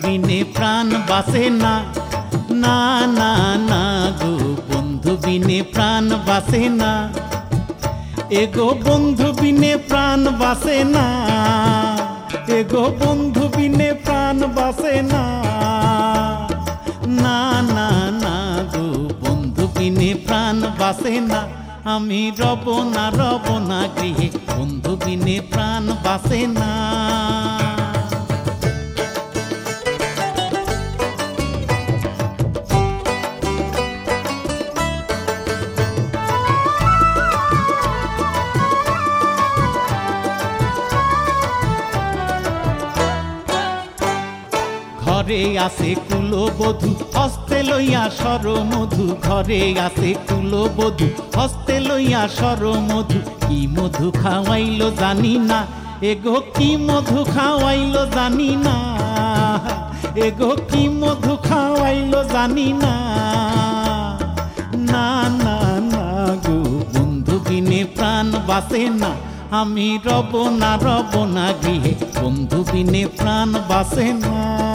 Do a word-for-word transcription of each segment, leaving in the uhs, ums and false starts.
বিনে প্রাণ বাসে না, না না না গো বন্ধু বিনে প্রাণ বাসে না, এগো বন্ধু বিনে প্রাণ বাসে না, এগো বন্ধু বিনে প্রাণ বাসে না, না না না গো বন্ধু বিনে প্রাণ বাসে না। আমি রব না রব না গৃহে, বন্ধু বিনে প্রাণ বাসে না। ঘরে আসে কুলবধূ হস্তে লইয়া সরমধু, ঘরে আসে কুলবধূ হস্তে লইয়া সরমধু, কি মধু খাওয়াইলো জানি না, এগো কি মধু খাওয়াইলো জানি না, এগো কি মধু খাওয়াইলো জানি না, না না না গো বন্ধু বিনে প্রাণ বাসে না। আমি রব না রব না গৃহে, বন্ধু বিনে প্রাণ বাসে না।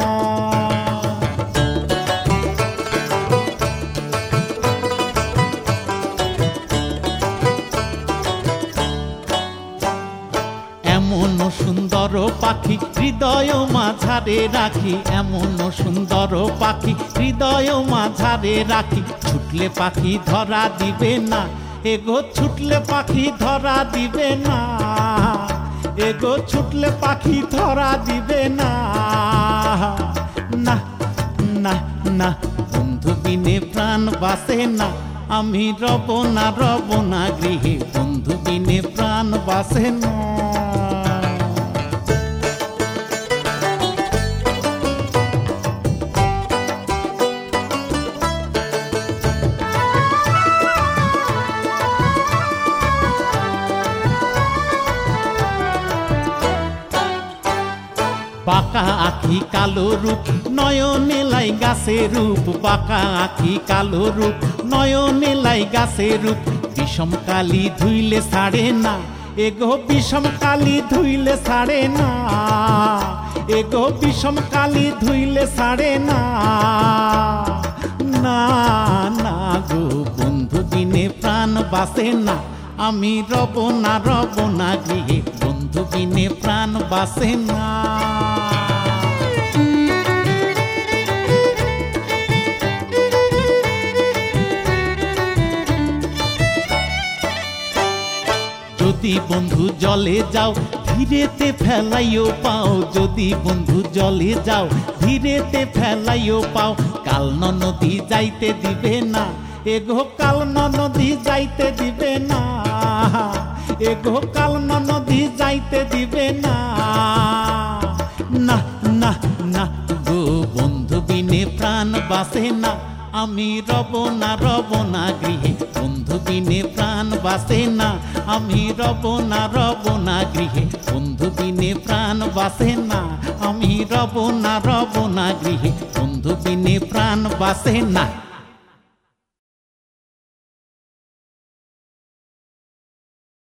এমন সুন্দর পাখি হৃদয় মাঝারে রাখি, এমন সুন্দর পাখি হৃদয় মাঝারে রাখি, ছুটলে পাখি ধরা দিবে না, এগো ছুটলে পাখি ধরা দিবে না, এগো ছুটলে পাখি ধরা দিবে না, না না না বন্ধু বিনে প্রাণ বাসে না। আমি রব না রব না গৃহে, বন্ধু বিনে প্রাণ বাসে না। বাঁকা আখি কালো রূপ নয়নে লাই গাছে রূপ, বাঁকা আখি কালো রূপ নয়নে লাই গাছে রূপ, বিষম কালি ধুইলে ছাড়ে না, এগো বিষম কালি ধুইলে ছাড়ে না, এগো বিষম কালি ধুইলে ছাড়ে না, না না গো বন্ধু বিনে প্রাণ বাসে না। আমি রব না রব না গৃহে, বন্ধু বিনে প্রাণ বাসে না। যদি বন্ধু জলে যাও ধীরেতে ফেলাইও পাও, যদি বন্ধু জলে যাও ধীরেতে ফেলাইও পাও, কালনা নদী যাইতে দিবে না, এগো কালনা নদী যাইতে দিবে না, এগো কালনা নদী যাইতে দিবে না, না না না গো বন্ধু বিনে প্রাণ বাসে না। আমি রব না রব না গৃহে, বন্ধু বিনে প্রাণ বাসে না। আমি রব না রব না গৃহে, বন্ধু বিনে প্রাণ বাসে না। আমি রব না রব না গৃহে, বন্ধু বিনে প্রাণ বাসে না।